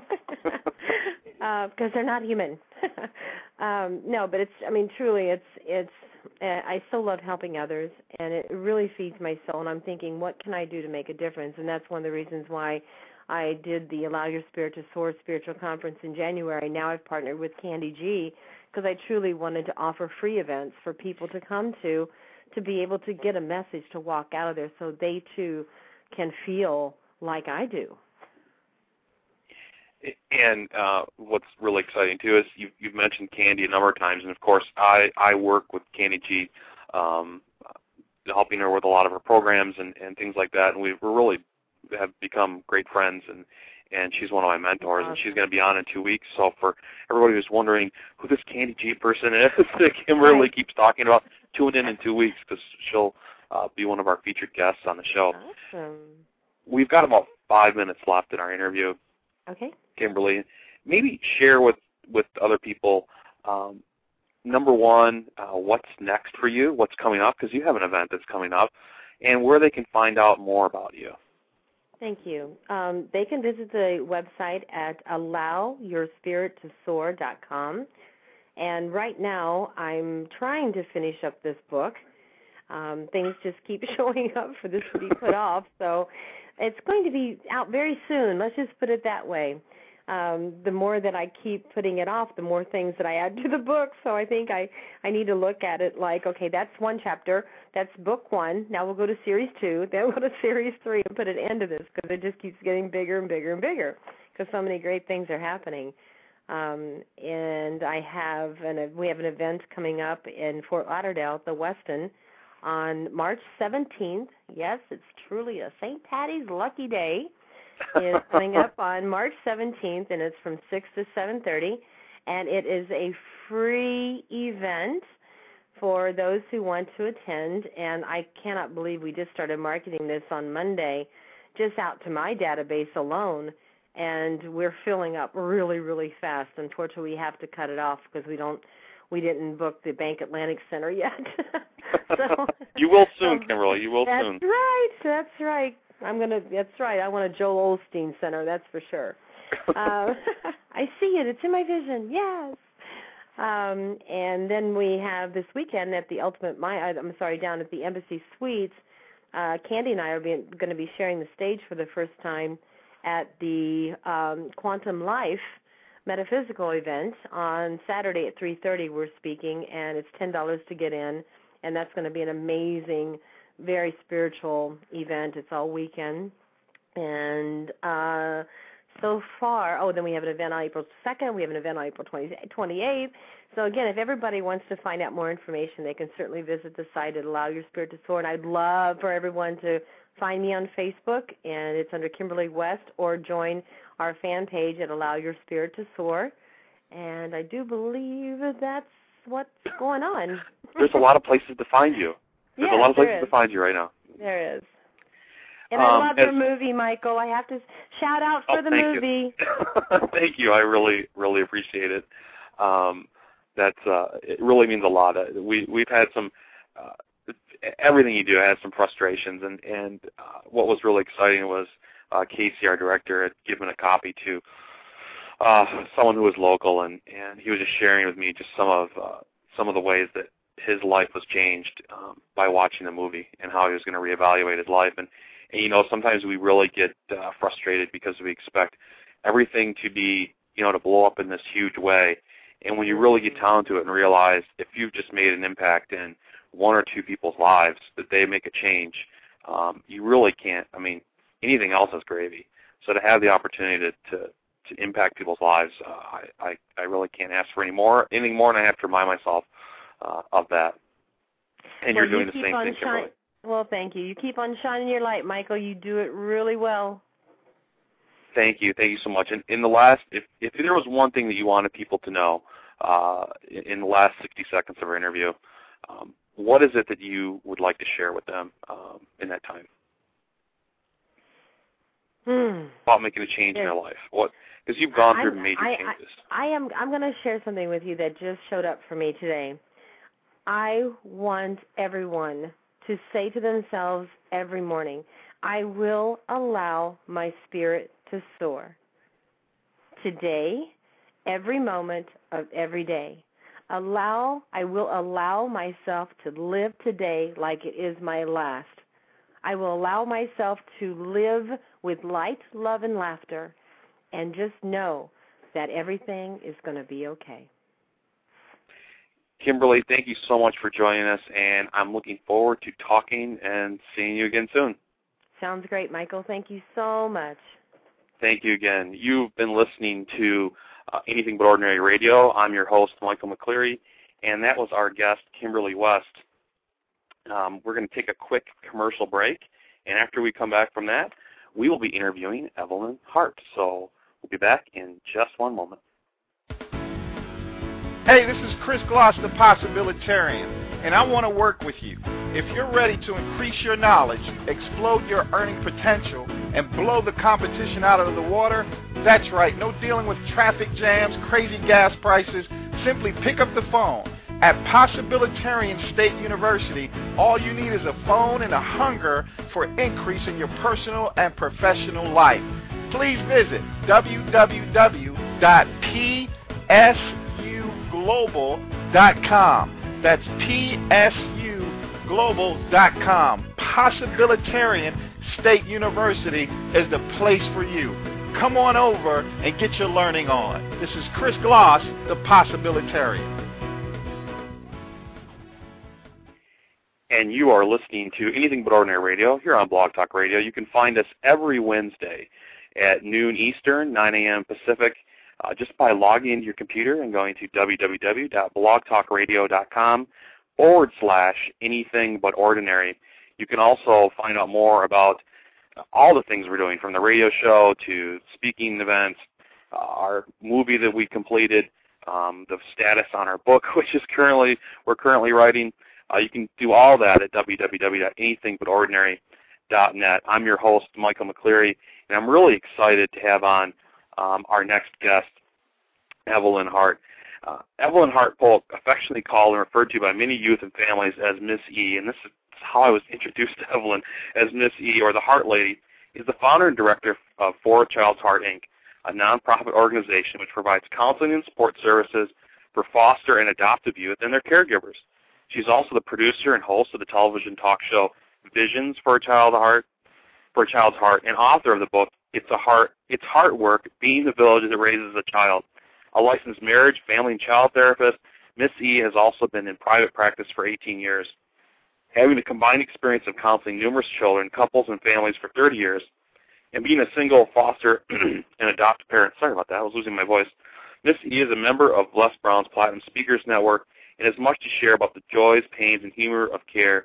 uh, because they're not human. um, no, but it's, I mean, truly, it's, it's, uh, I so love helping others, and it really feeds my soul, and I'm thinking, what can I do to make a difference? And that's one of the reasons why I did the Allow Your Spirit to Soar Spiritual Conference in January. Now I've partnered with Candy G because I truly wanted to offer free events for people to come to to be able to get a message to walk out of there so they, too, can feel like I do. And uh, what's really exciting, too, is you've, you've mentioned Candy a number of times, and, of course, I, I work with Candy G, um, helping her with a lot of her programs and, and things like that, and we, we're really have become great friends, and, and she's one of my mentors, awesome. And she's going to be on in two weeks. So for everybody who's wondering who this Candy G person is that Kimberly right. keeps talking about, tune in in two weeks because she'll uh, be one of our featured guests on the show. Awesome. We've got about five minutes left in our interview. Okay. Kimberly, maybe share with, with other people, um, number one, uh, what's next for you, what's coming up, because you have an event that's coming up, and where they can find out more about you. Thank you. Um, they can visit the website at allow your spirit to soar dot com. And right now I'm trying to finish up this book. Um, things just keep showing up for this to be put off. So it's going to be out very soon. Let's just put it that way. Um, the more that I keep putting it off, the more things that I add to the book. So I think I, I need to look at it like, okay, that's one chapter. That's book one. Now we'll go to series two. Then we'll go to series three and put an end to this because it just keeps getting bigger and bigger and bigger because so many great things are happening. Um, and I have an, we have an event coming up in Fort Lauderdale at the Westin on March seventeenth. Yes, it's truly a Saint Patty's lucky day. Is coming up on March seventeenth, and it's from six to seven thirty, and it is a free event for those who want to attend, and I cannot believe we just started marketing this on Monday, just out to my database alone, and we're filling up really, really fast. Unfortunately, we have to cut it off because we don't, we didn't book the Bank Atlantic Center yet. so, you will soon, so, Kimberly. You will that's soon. That's right. That's right. I'm gonna. That's right. I want a Joel Osteen Center. That's for sure. uh, I see it. It's in my vision. Yes. Um, and then we have this weekend at the Ultimate My. I'm sorry, down at the Embassy Suites. Uh, Candy and I are going to be sharing the stage for the first time at the um, Quantum Life Metaphysical event on Saturday at three thirty. We're speaking, and it's ten dollars to get in, and that's going to be an amazing, very spiritual event. It's all weekend, and uh, so far, oh, then we have an event on April second. We have an event on April twenty-eighth. So, again, if everybody wants to find out more information, they can certainly visit the site at Allow Your Spirit to Soar. And I'd love for everyone to find me on Facebook, and it's under Kimberly West, or join our fan page at Allow Your Spirit to Soar. And I do believe that's what's going on. There's a lot of places to find you. There's yes, a lot of places is. to find you right now. There is. And um, I love as, your movie, Michael. I have to shout out for oh, the thank movie. You. Thank you. I really, really appreciate it. Um, that's uh, it really means a lot. We we've had some uh, everything you do has some frustrations, and and uh, what was really exciting was uh, Casey, our director, had given a copy to uh, someone who was local, and, and he was just sharing with me just some of uh, some of the ways that his life was changed um, by watching the movie, and how he was going to reevaluate his life. And, and you know, sometimes we really get uh, frustrated because we expect everything to be, you know, to blow up in this huge way. And when you really get down to it and realize if you've just made an impact in one or two people's lives, that they make a change, um, you really can't, I mean, anything else is gravy. So to have the opportunity to, to, to impact people's lives, uh, I, I, I really can't ask for any more, anything more, and I have to remind myself uh, of that. And well, you're doing you the same thing, shine- Kimberly. Well, thank you. You keep on shining your light, Michael. You do it really well. Thank you. Thank you so much. And in the last, if, if there was one thing that you wanted people to know uh, in, in the last sixty seconds of our interview, um, what is it that you would like to share with them um, in that time? Hmm. About making a change yes. in their life. What? Because you've gone through I'm, major I, changes. I, I am. I'm going to share something with you that just showed up for me today. I want everyone to say to themselves every morning, I will allow my spirit to soar. Today, every moment of every day. Allow, I will allow myself to live today like it is my last. I will allow myself to live with light, love, and laughter, and just know that everything is going to be okay. Kimberly, thank you so much for joining us, and I'm looking forward to talking and seeing you again soon. Sounds great, Michael. Thank you so much. Thank you again. You've been listening to uh, Anything But Ordinary Radio. I'm your host, Michael McCleary, and that was our guest, Kimberly West. Um, we're going to take a quick commercial break, and after we come back from that, we will be interviewing Evelyn Hart. So we'll be back in just one moment. Hey, this is Chris Gloss, the Possibilitarian, and I want to work with you. If you're ready to increase your knowledge, explode your earning potential, and blow the competition out of the water, that's right, no dealing with traffic jams, crazy gas prices. Simply pick up the phone. At Possibilitarian State University, all you need is a phone and a hunger for increase in your personal and professional life. Please visit w w w dot p s u global dot com. That's P S U global dot com. Possibilitarian State University is the place for you. Come on over and get your learning on. This is Chris Gloss, the Possibilitarian. And you are listening to Anything But Ordinary Radio here on Blog Talk Radio. You can find us every Wednesday at noon Eastern, nine a.m. Pacific, uh, just by logging into your computer and going to w w w dot blog talk radio dot com forward slash anything but ordinary. You can also find out more about all the things we're doing, from the radio show to speaking events, uh, our movie that we completed, um, the status on our book, which is currently we're currently writing. Uh, you can do all that at w w w dot anything but ordinary dot net. I'm your host, Michael McCleary, and I'm really excited to have on um, our next guest, Evelyn Hart. Uh, Evelyn Hart Polk, affectionately called and referred to by many youth and families as Miss E, and this is how I was introduced to Evelyn as Miss E, or the Heart Lady, is the founder and director of For a Child's Heart, Incorporated, a nonprofit organization which provides counseling and support services for foster and adoptive youth and their caregivers. She's also the producer and host of the television talk show Visions for a Child Heart, for a Child's Heart, and author of the book It's a Heart, It's Heart Work: Being the Village That Raises a Child. A licensed marriage, family, and child therapist, Miss E has also been in private practice for eighteen years. Having the combined experience of counseling numerous children, couples, and families for thirty years, and being a single foster and adoptive parent, sorry about that, I was losing my voice, Miss E is a member of Les Brown's Platinum Speakers Network and has much to share about the joys, pains, and humor of care,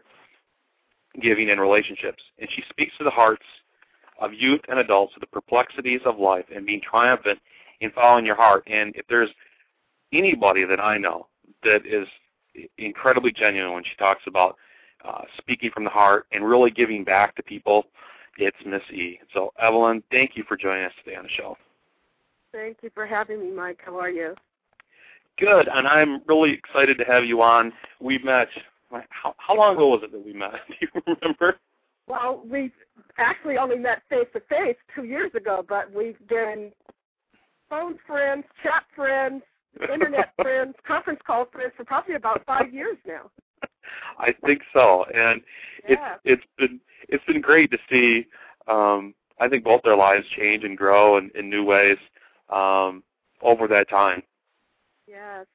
giving, and relationships. And she speaks to the hearts of youth and adults of the perplexities of life and being triumphant in following your heart. And if there's anybody that I know that is incredibly genuine when she talks about uh, speaking from the heart and really giving back to people, it's Miss E. So, Evelyn, thank you for joining us today on the show. Thank you for having me, Mike. How are you? Good, and I'm really excited to have you on. We met, how, how long ago was it that we met? Do you remember? Well, we actually only met face-to-face two years ago, but we've been phone friends, chat friends, internet friends, conference call friends for probably about five years now. I think so, and yeah. it's it's been it's been great to see. Um, I think both their lives change and grow in, in new ways um, over that time. Yes.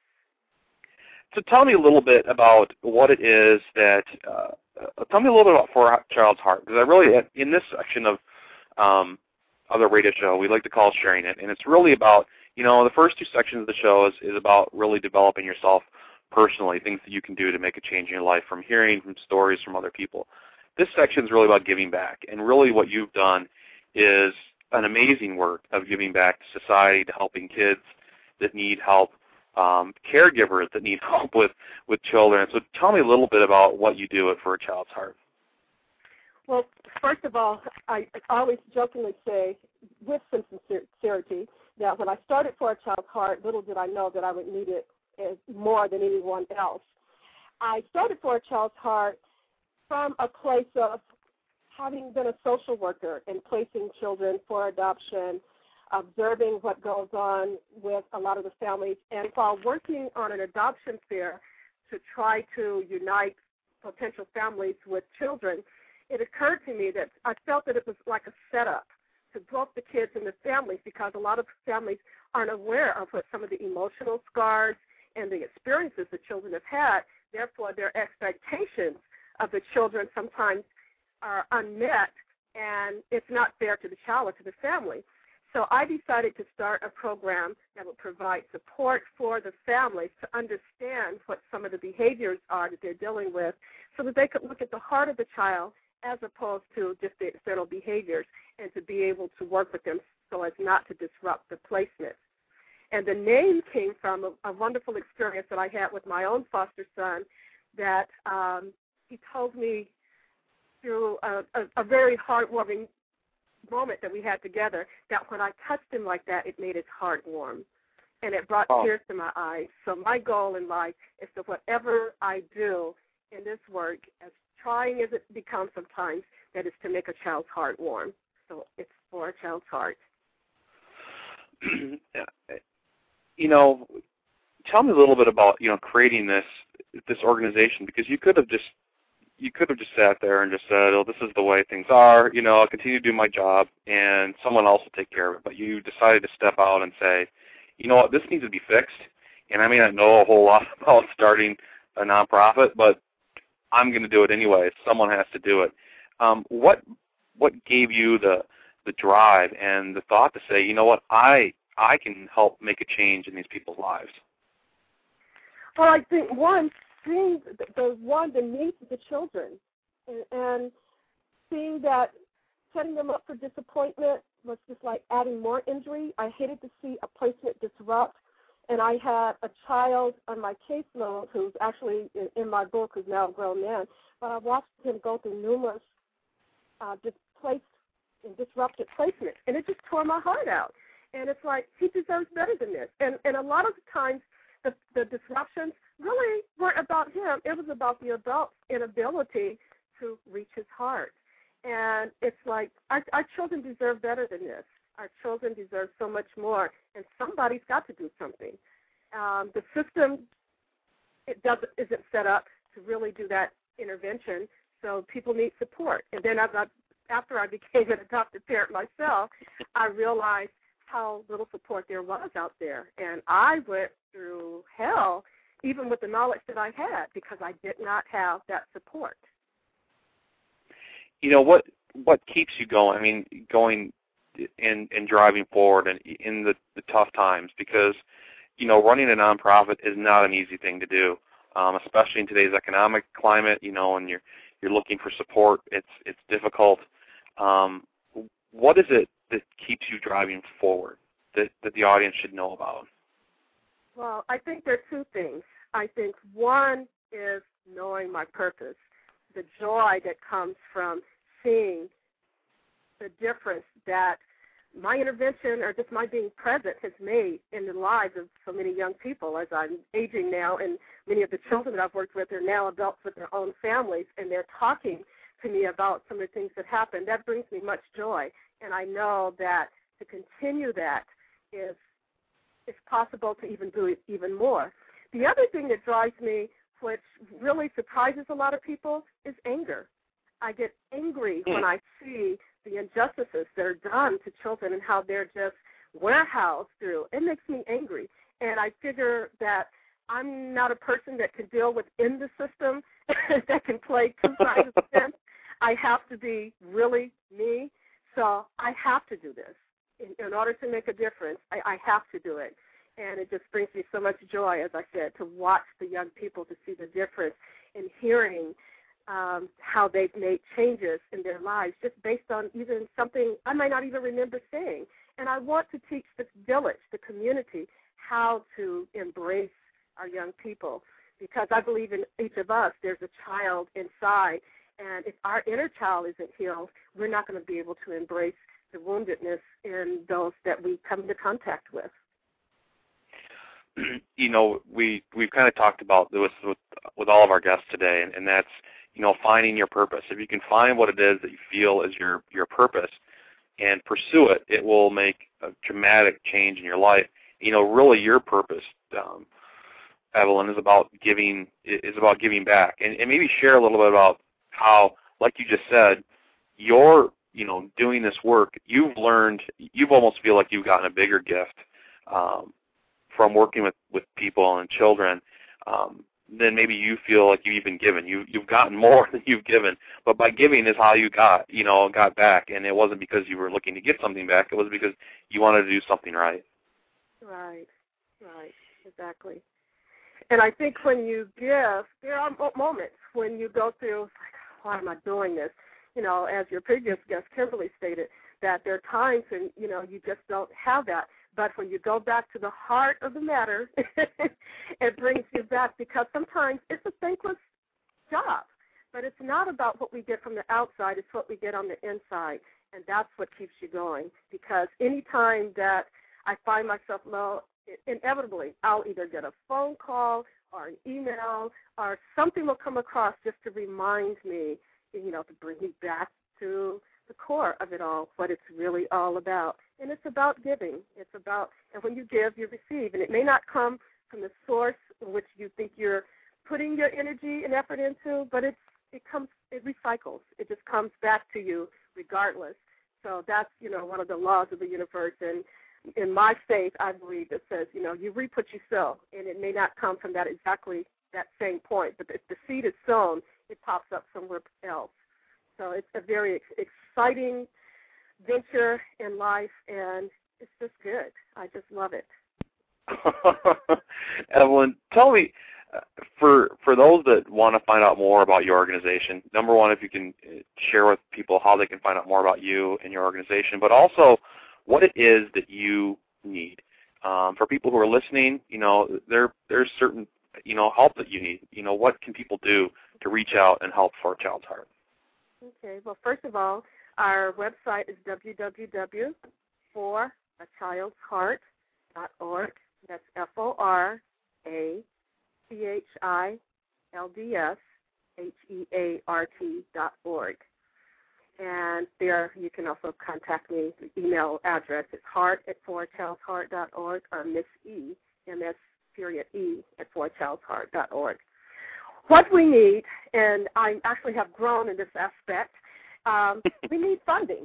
So tell me a little bit about what it is that. Uh, uh, tell me a little bit about For a Child's Heart, because I really, in this section of um, of the radio show, we like to call Sharing It, and it's really about, you know, the first two sections of the show is, is about really developing yourself personally, things that you can do to make a change in your life from hearing from stories from other people. This section is really about giving back, and really what you've done is an amazing work of giving back to society, to helping kids that need help, um, caregivers that need help with, with children. So tell me a little bit about what you do at For a Child's Heart. Well, first of all, I always jokingly say, with some sincerity, that when I started For a Child's Heart, little did I know that I would need it as more than anyone else. I started For a Child's Heart from a place of having been a social worker and placing children for adoption, observing what goes on with a lot of the families, and while working on an adoption fair to try to unite potential families with children, it occurred to me that I felt that it was like a setup to both the kids and the families, because a lot of families aren't aware of what some of the emotional scars and the experiences the children have had. Therefore, their expectations of the children sometimes are unmet, and it's not fair to the child or to the family. So I decided to start a program that would provide support for the families to understand what some of the behaviors are that they're dealing with, so that they could look at the heart of the child as opposed to just the external behaviors, and to be able to work with them so as not to disrupt the placement. And the name came from a, a wonderful experience that I had with my own foster son, that um, he told me through a, a, a very heartwarming moment that we had together, that when I touched him like that, it made his heart warm, and it brought oh. tears to my eyes. So my goal in life is to whatever I do in this work, as trying as it becomes sometimes, that is to make a child's heart warm. So it's For a Child's Heart. You know, tell me a little bit about, you know, creating this this organization, because you could have just you could have just sat there and just said, oh, this is the way things are, you know, I'll continue to do my job and someone else will take care of it. But you decided to step out and say, you know what, this needs to be fixed, and I may not know a whole lot about starting a nonprofit, but I'm going to do it anyway. Someone has to do it. Um, what what gave you the the drive and the thought to say, you know what, I I can help make a change in these people's lives? Well, I think one, seeing the, the one the needs of the children, and, and seeing that setting them up for disappointment was just like adding more injury. I hated to see a placement disrupt, And I had a child on my caseload who's actually in, in my book, who's now a grown man, but I watched him go through numerous uh, displaced and disrupted placements, and it just tore my heart out. And it's like, he deserves better than this. And and a lot of times the, the disruptions really weren't about him. It was about the adult's inability to reach his heart. And it's like, our, our children deserve better than this. Our children deserve so much more, and somebody's got to do something. Um, the system it doesn't isn't set up to really do that intervention, so people need support. And then as I, after I became an adopted parent myself, I realized how little support there was out there. And I went through hell even with the knowledge that I had because I did not have that support. You know, what what keeps you going? I mean, going and, and driving forward and in the, the tough times, because, you know, running a nonprofit is not an easy thing to do, um, especially in today's economic climate, you know, and you're you're looking for support. It's it's difficult. Um, what is it that keeps you driving forward that, that the audience should know about? Well, I think there are two things. I think one is knowing my purpose, the joy that comes from seeing the difference that my intervention or just my being present has made in the lives of so many young people as I'm aging now, and many of the children that I've worked with are now adults with their own families, and they're talking to me about some of the things that happened. That brings me much joy, and I know that to continue that is it's possible to even do it even more. The other thing that drives me, which really surprises a lot of people, is anger. I get angry when I see the injustices that are done to children and how they're just warehoused through. It makes me angry. And I figure that I'm not a person that can deal within the system that can play two sides of the fence. I have to be really me. So I have to do this. In, in order to make a difference, I, I have to do it. And it just brings me so much joy, as I said, to watch the young people, to see the difference in hearing um, how they've made changes in their lives just based on even something I might not even remember saying. And I want to teach the village, the community, how to embrace our young people, because I believe in each of us there's a child inside, and if our inner child isn't healed, we're not going to be able to embrace the woundedness in those that we come into contact with. You know, we, we've kind of talked about this with, with all of our guests today, and, and that's, you know, finding your purpose. If you can find what it is that you feel is your, your purpose and pursue it, it will make a dramatic change in your life. You know, really your purpose, um, Evelyn, is about giving is about giving back. And, and maybe share a little bit about how, like you just said, you're, you know, doing this work, you've learned, you've almost feel like you've gotten a bigger gift um, from working with, with people and children um, than maybe you feel like you've even given. You, you've gotten more than you've given. But by giving is how you got, you know, got back. And it wasn't because you were looking to get something back. It was because you wanted to do something right. Right, right, exactly. And I think when you give, there are moments when you go through, like, why am I doing this? You know, as your previous guest, Kimberly, stated, that there are times when, you know, you just don't have that. But when you go back to the heart of the matter, it brings you back, because sometimes it's a thankless job. But it's not about what we get from the outside, it's what we get on the inside. And that's what keeps you going, because any time that I find myself low, inevitably I'll either get a phone call or an email or something will come across just to remind me, you know, to bring me back to the core of it all, what it's really all about. And it's about giving. It's about, and when you give, you receive. And it may not come from the source in which you think you're putting your energy and effort into, but it's, it comes, it recycles. It just comes back to you regardless. So that's, you know, one of the laws of the universe. And in my faith, I believe it says, you know, you reap what you sow. And it may not come from that exactly that same point, but if the seed is sown, it pops up somewhere else. So it's a very ex- exciting venture in life, and it's just good. I just love it. Evelyn, tell me, uh, for for those that want to find out more about your organization, number one, if you can share with people how they can find out more about you and your organization, but also what it is that you need. Um, for people who are listening, you know, there there's certain, you know, help that you need. You know, what can people do to reach out and help For a Child's Heart? Okay. Well, first of all, our website is w w w dot for a child's heart dot org. That's F O R A C H I L D S H E A R T dot org. And there you can also contact me. The email address is heart at for a child's heart dot org or Miss E, M S period E, at for a child's heart dot org. What we need, and I actually have grown in this aspect, um, we need funding.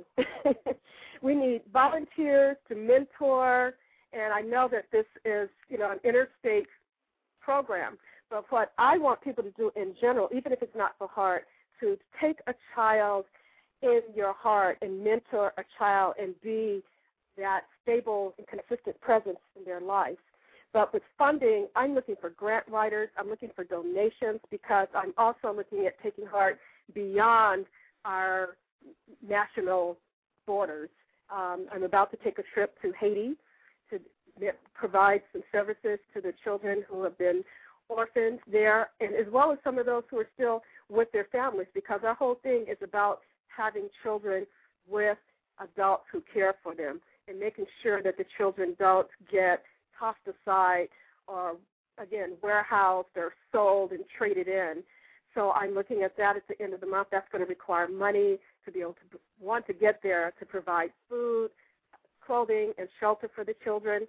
We need volunteers to mentor, and I know that this is, you know, an interstate program. But what I want people to do in general, even if it's not for heart, to take a child in your heart and mentor a child and be that stable and consistent presence in their life. But with funding, I'm looking for grant writers. I'm looking for donations because I'm also looking at taking heart beyond our national borders. Um, I'm about to take a trip to Haiti to provide some services to the children who have been orphaned there, and as well as some of those who are still with their families, because our whole thing is about having children with adults who care for them and making sure that the children don't get tossed aside or, again, warehoused or sold and traded in. So I'm looking at that at the end of the month. That's going to require money to be able to want to get there to provide food, clothing, and shelter for the children.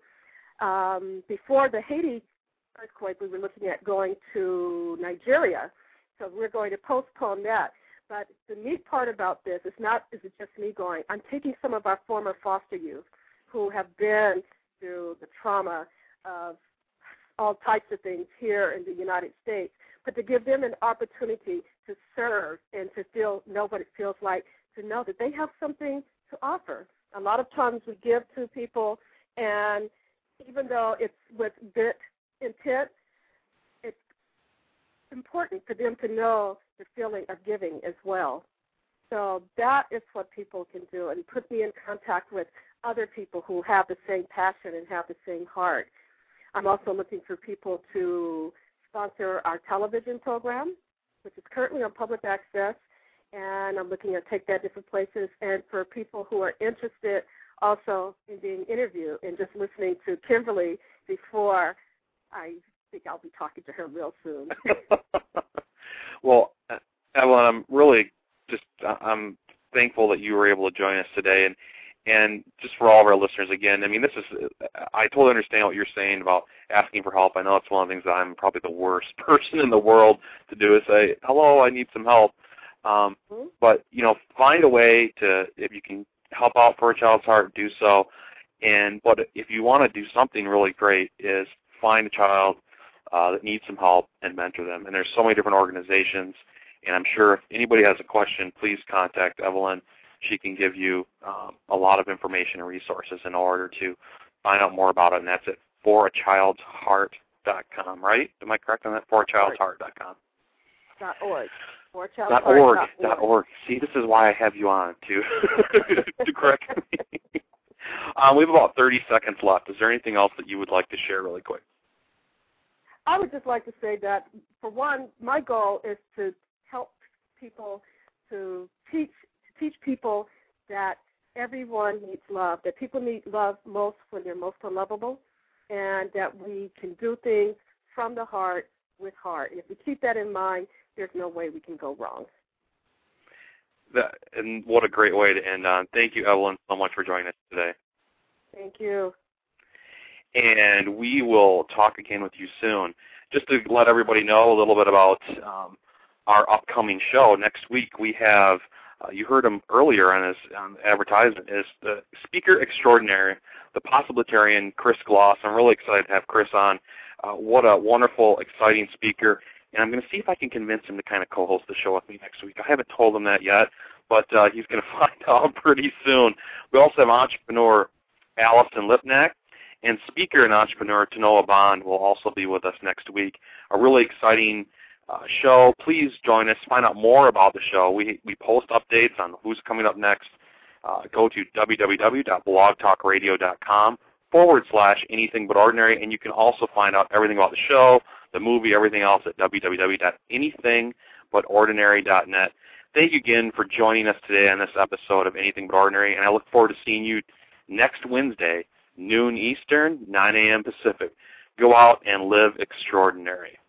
Um, before the Haiti earthquake, we were looking at going to Nigeria. So we're going to postpone that. But the neat part about this is not is it just me going. I'm taking some of our former foster youth who have been through the trauma of all types of things here in the United States, but to give them an opportunity to serve and to feel know what it feels like to know that they have something to offer. A lot of times we give to people, and even though it's with good intent, it's important for them to know the feeling of giving as well. So that is what people can do, and put me in contact with other people who have the same passion and have the same heart. I'm also looking for people to sponsor our television program, which is currently on public access, and I'm looking at take that different places, and for people who are interested also in being interviewed and just listening to Kimberly before I think I'll be talking to her real soon. Well, Evelyn, I'm really just I'm thankful that you were able to join us today, and and just for all of our listeners, again, I mean, this is I totally understand what you're saying about asking for help. I know it's one of the things that I'm probably the worst person in the world to do is say, hello, I need some help. Um, mm-hmm. But, you know, find a way to, if you can help out For a Child's Heart, do so. And but if you want to do something really great is find a child uh, that needs some help and mentor them. And there's so many different organizations. And I'm sure if anybody has a question, please contact Evelyn. She can give you um, a lot of information and resources in order to find out more about it. And that's at for a child's heart dot com, right? Am I correct on that? for a child's heart dot com. Dot org. Dot org. Dot org. See, this is why I have you on to to correct me. um, we have about thirty seconds left. Is there anything else that you would like to share really quick? I would just like to say that, for one, my goal is to help people to teach to teach people that everyone needs love, that people need love most when they're most unlovable, and that we can do things from the heart with heart. And if we keep that in mind, there's no way we can go wrong. That, and what a great way to end on. Thank you, Evelyn, so much for joining us today. Thank you. And we will talk again with you soon. Just to let everybody know a little bit about um, our upcoming show. Next week we have, uh, you heard him earlier on his on the advertisement, is the speaker extraordinary, the possibilitarian Chris Gloss. I'm really excited to have Chris on. Uh, what a wonderful, exciting speaker. And I'm going to see if I can convince him to kind of co-host the show with me next week. I haven't told him that yet, but uh, he's going to find out pretty soon. We also have entrepreneur Allison Lipnack, and speaker and entrepreneur Tanoa Bond will also be with us next week. A really exciting uh, show. Please join us. Find out more about the show. We we post updates on who's coming up next. Uh, go to w w w dot blog talk radio dot com forward slash anything but ordinary, and you can also find out everything about the show, the movie, everything else at w w w dot anything but ordinary dot net. Thank you again for joining us today on this episode of Anything But Ordinary, and I look forward to seeing you next Wednesday, noon Eastern, nine a.m. Pacific. Go out and live extraordinary.